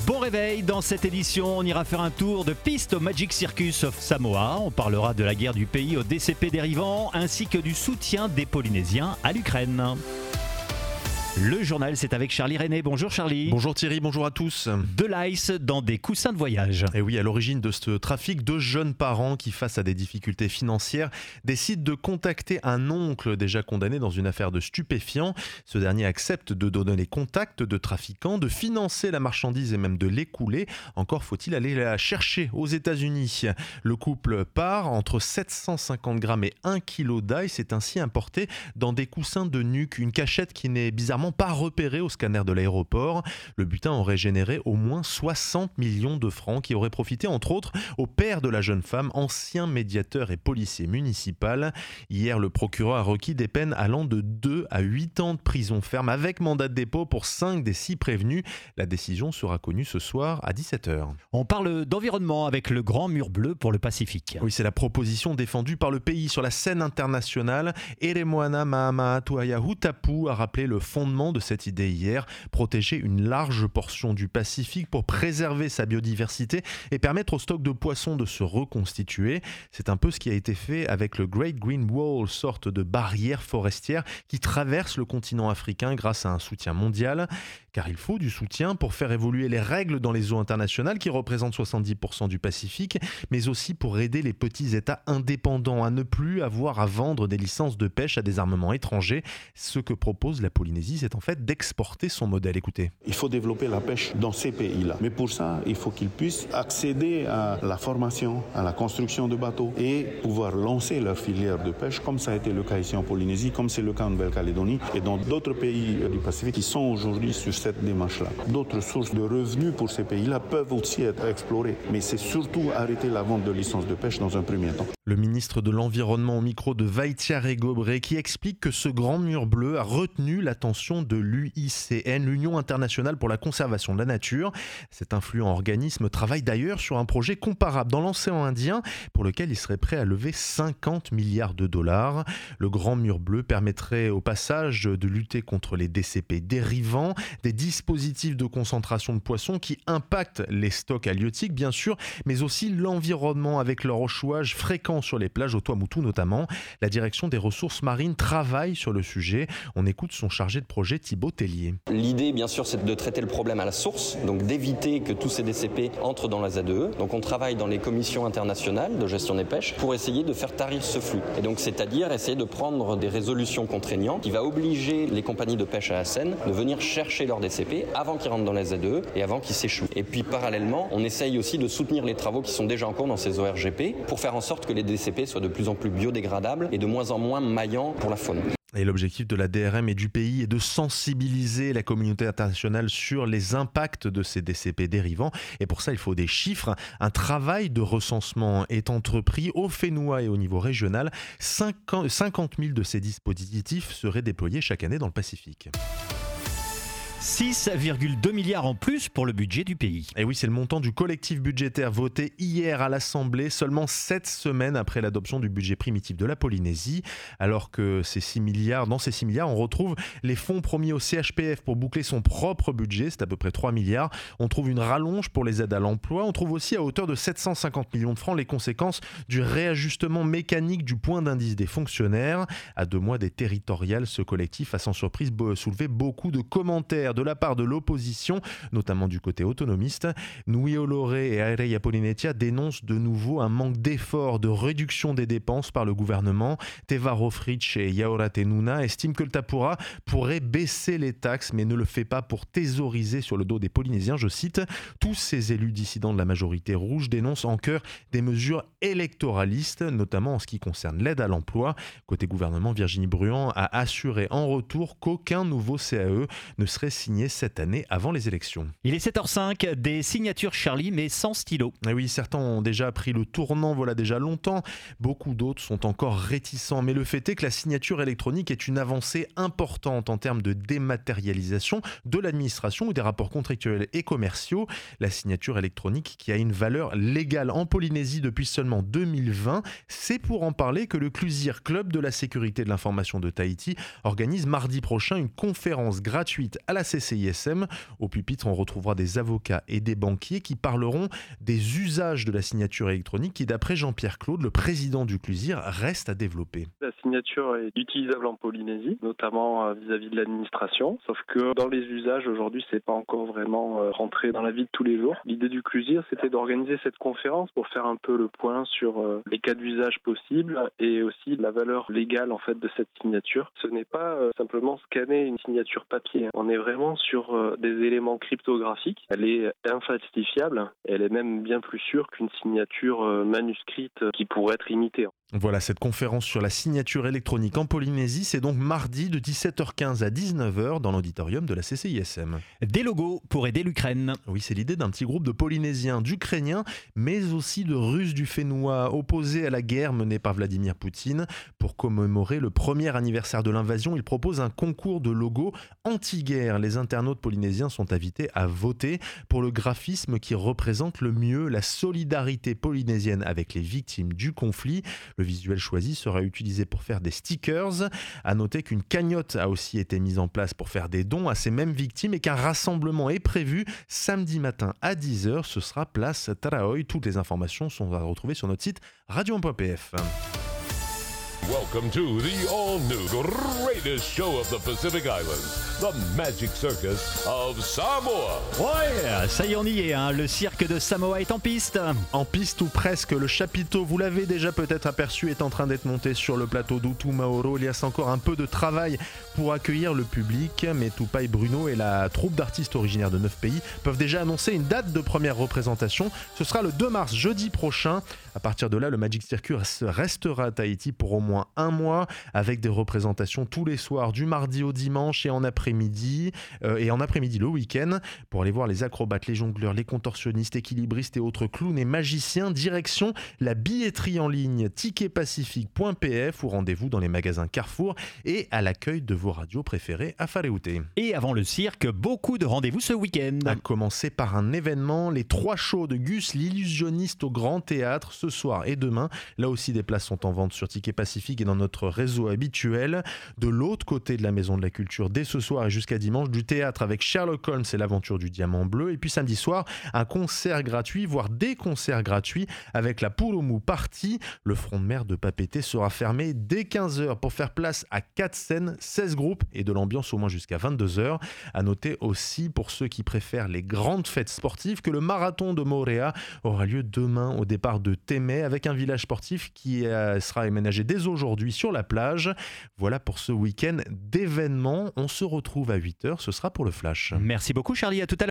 Bon réveil, dans cette édition, on ira faire un tour de piste au Magic Circus of Samoa. On parlera de la guerre du pays aux DCP dérivants ainsi que du soutien des Polynésiens à l'Ukraine. Le journal, c'est avec Charlie René. Bonjour Charlie. Bonjour Thierry, bonjour à tous. De l'ice dans des coussins de voyage. Et oui, à l'origine de ce trafic, deux jeunes parents qui, face à des difficultés financières, décident de contacter un oncle déjà condamné dans une affaire de stupéfiants. Ce dernier accepte de donner les contacts de trafiquants, de financer la marchandise et même de l'écouler. Encore faut-il aller la chercher aux États-Unis. Le couple part entre 750 grammes et 1 kg d'ice. C'est ainsi importé dans des coussins de nuque, une cachette qui n'est bizarrement pas repéré au scanner de l'aéroport. Le butin aurait généré au moins 60 millions de francs qui auraient profité entre autres au père de la jeune femme, ancien médiateur et policier municipal. Hier, le procureur a requis des peines allant de 2 à 8 ans de prison ferme avec mandat de dépôt pour 5 des 6 prévenus. La décision sera connue ce soir à 17h. On parle d'environnement avec le Grand Mur Bleu pour le Pacifique. Oui, c'est la proposition défendue par le pays sur la scène internationale. Eremoana Maamaatuaya Hutapu a rappelé le fondement de cette idée hier, protéger une large portion du Pacifique pour préserver sa biodiversité et permettre au stock de poissons de se reconstituer. C'est un peu ce qui a été fait avec le Great Green Wall, sorte de barrière forestière qui traverse le continent africain grâce à un soutien mondial. Car il faut du soutien pour faire évoluer les règles dans les eaux internationales qui représentent 70% du Pacifique, mais aussi pour aider les petits États indépendants à ne plus avoir à vendre des licences de pêche à des armements étrangers. Ce que propose la Polynésie, c'est en fait d'exporter son modèle. Écoutez. Il faut développer la pêche dans ces pays-là. Mais pour ça, il faut qu'ils puissent accéder à la formation, à la construction de bateaux et pouvoir lancer leur filière de pêche, comme ça a été le cas ici en Polynésie, comme c'est le cas en Nouvelle-Calédonie et dans d'autres pays du Pacifique qui sont aujourd'hui sur cette démarche-là. D'autres sources de revenus pour ces pays-là peuvent aussi être explorées, mais c'est surtout arrêter la vente de licences de pêche dans un premier temps. Le ministre de l'Environnement au micro de Vaitiare Gobré qui explique que ce grand mur bleu a retenu l'attention de l'UICN, l'Union internationale pour la conservation de la nature. Cet influent organisme travaille d'ailleurs sur un projet comparable dans l'océan Indien pour lequel il serait prêt à lever 50 milliards de dollars. Le grand mur bleu permettrait au passage de lutter contre les DCP dérivants, des dispositifs de concentration de poissons qui impactent les stocks halieutiques bien sûr, mais aussi l'environnement avec leur échouage fréquent sur les plages au Tuamotu notamment. La direction des ressources marines travaille sur le sujet. On écoute son chargé de projet Thibaut Tellier. L'idée bien sûr c'est de traiter le problème à la source, donc d'éviter que tous ces DCP entrent dans la ZEE. Donc on travaille dans les commissions internationales de gestion des pêches pour essayer de faire tarir ce flux. Et donc c'est-à-dire essayer de prendre des résolutions contraignantes qui va obliger les compagnies de pêche à la Seine de venir chercher leurs DCP avant qu'ils rentrent dans la ZEE et avant qu'ils s'échouent. Et puis parallèlement, on essaye aussi de soutenir les travaux qui sont déjà en cours dans ces ORGP pour faire en sorte que les DCP soient de plus en plus biodégradables et de moins en moins maillants pour la faune. Et l'objectif de la DRM et du pays est de sensibiliser la communauté internationale sur les impacts de ces DCP dérivants. Et pour ça, il faut des chiffres. Un travail de recensement est entrepris au Fénois et au niveau régional. 50 000 de ces dispositifs seraient déployés chaque année dans le Pacifique. 6,2 milliards en plus pour le budget du pays. Et oui, c'est le montant du collectif budgétaire voté hier à l'Assemblée, seulement 7 semaines après l'adoption du budget primitif de la Polynésie. Alors que dans ces 6 milliards, on retrouve les fonds promis au CHPF pour boucler son propre budget, c'est à peu près 3 milliards. On trouve une rallonge pour les aides à l'emploi. On trouve aussi à hauteur de 750 millions de francs les conséquences du réajustement mécanique du point d'indice des fonctionnaires. À 2 mois des territoriales, ce collectif a sans surprise soulevé beaucoup de commentaires de la part de l'opposition, notamment du côté autonomiste. Nui Oloré et Aereia Polynesia dénoncent de nouveau un manque d'efforts de réduction des dépenses par le gouvernement. Teva Rofrich et Yaora Tenuna estiment que le Tapura pourrait baisser les taxes, mais ne le fait pas pour thésauriser sur le dos des Polynésiens. Je cite, tous ces élus dissidents de la majorité rouge dénoncent en chœur des mesures électoralistes, notamment en ce qui concerne l'aide à l'emploi. Côté gouvernement, Virginie Bruand a assuré en retour qu'aucun nouveau CAE ne serait signé cette année avant les élections. Il est 7h05, des signatures Charlie mais sans stylo. Et oui, certains ont déjà pris le tournant, voilà déjà longtemps. Beaucoup d'autres sont encore réticents. Mais le fait est que la signature électronique est une avancée importante en termes de dématérialisation de l'administration ou des rapports contractuels et commerciaux. La signature électronique qui a une valeur légale en Polynésie depuis seulement 2020. C'est pour en parler que le Clusir Club de la sécurité de l'information de Tahiti organise mardi prochain une conférence gratuite à la CCISM. Au pupitre, on retrouvera des avocats et des banquiers qui parleront des usages de la signature électronique qui, d'après Jean-Pierre Claude, le président du CLUSIR, reste à développer. La signature est utilisable en Polynésie, notamment vis-à-vis de l'administration, sauf que dans les usages aujourd'hui, c'est pas encore vraiment rentré dans la vie de tous les jours. L'idée du CLUSIR, c'était d'organiser cette conférence pour faire un peu le point sur les cas d'usage possibles et aussi la valeur légale en fait de cette signature. Ce n'est pas simplement scanner une signature papier. On est vraiment sur des éléments cryptographiques. Elle est infalsifiable. Elle est même bien plus sûre qu'une signature manuscrite qui pourrait être imitée. Voilà, cette conférence sur la signature électronique en Polynésie, c'est donc mardi de 17h15 à 19h dans l'auditorium de la CCISM. Des logos pour aider l'Ukraine. Oui, c'est l'idée d'un petit groupe de Polynésiens, d'Ukrainiens, mais aussi de Russes du Fénois, opposés à la guerre menée par Vladimir Poutine. Pour commémorer le premier anniversaire de l'invasion, ils proposent un concours de logos anti-guerre. Les internautes polynésiens sont invités à voter pour le graphisme qui représente le mieux la solidarité polynésienne avec les victimes du conflit. Le visuel choisi sera utilisé pour faire des stickers. À noter qu'une cagnotte a aussi été mise en place pour faire des dons à ces mêmes victimes et qu'un rassemblement est prévu samedi matin à 10h. Ce sera place Taraoi. Toutes les informations sont à retrouver sur notre site radio1.pf. Welcome to the all-new greatest show of the Pacific Islands, the Magic Circus of Samoa. Ouais, ça y est, on y est, hein. Le cirque de Samoa est en piste. En piste ou presque, le chapiteau, vous l'avez déjà peut-être aperçu, est en train d'être monté sur le plateau d'Utumaoro. Il y a encore un peu de travail pour accueillir le public, mais Tupai Bruno et la troupe d'artistes originaires de 9 pays peuvent déjà annoncer une date de première représentation. Ce sera le 2 mars, jeudi prochain. À partir de là, le Magic Circus restera à Tahiti pour au moins un mois, avec des représentations tous les soirs, du mardi au dimanche et en après-midi le week-end. Pour aller voir les acrobates, les jongleurs, les contorsionnistes, équilibristes et autres clowns et magiciens, direction la billetterie en ligne ticketpacifique.pf ou rendez-vous dans les magasins Carrefour et à l'accueil de vos radios préférées à Whareute. Et avant le cirque, beaucoup de rendez-vous ce week-end. À commencer par un événement, les 3 shows de Gus l'illusionniste au Grand Théâtre ce soir et demain. Là aussi, des places sont en vente sur Ticket Pacifique et dans notre réseau habituel. De l'autre côté de la Maison de la Culture, dès ce soir et jusqu'à dimanche, du théâtre avec Sherlock Holmes et l'aventure du diamant bleu. Et puis samedi soir, un concert gratuit, voire des concerts gratuits avec la Purumu Party. Le front de mer de Papeete sera fermé dès 15h pour faire place à 4 scènes, 16 groupes et de l'ambiance au moins jusqu'à 22h. À noter aussi, pour ceux qui préfèrent les grandes fêtes sportives, que le marathon de Moorea aura lieu demain au départ de Témé avec un village sportif qui sera aménagé dès aujourd'hui sur la plage. Voilà pour ce week-end d'événements. On se retrouve à 8h, ce sera pour le Flash. Merci beaucoup Charlie, à tout à l'heure.